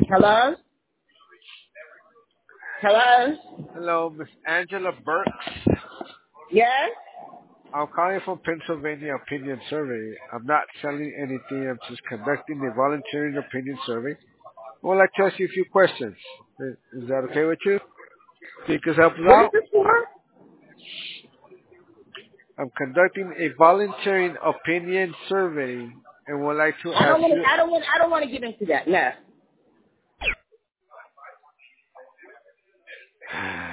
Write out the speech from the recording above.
Hello? Hello? Hello, Miss Angela Burks. Yes? I'm calling from Pennsylvania Opinion Survey. I'm not selling anything. I'm just conducting a voluntary opinion survey. I would like to ask you a few questions. Is that okay with you? Think you can help us What is out? this for? I'm conducting a voluntary opinion survey and would like to I ask don't want to. you. I don't want to get into that. No.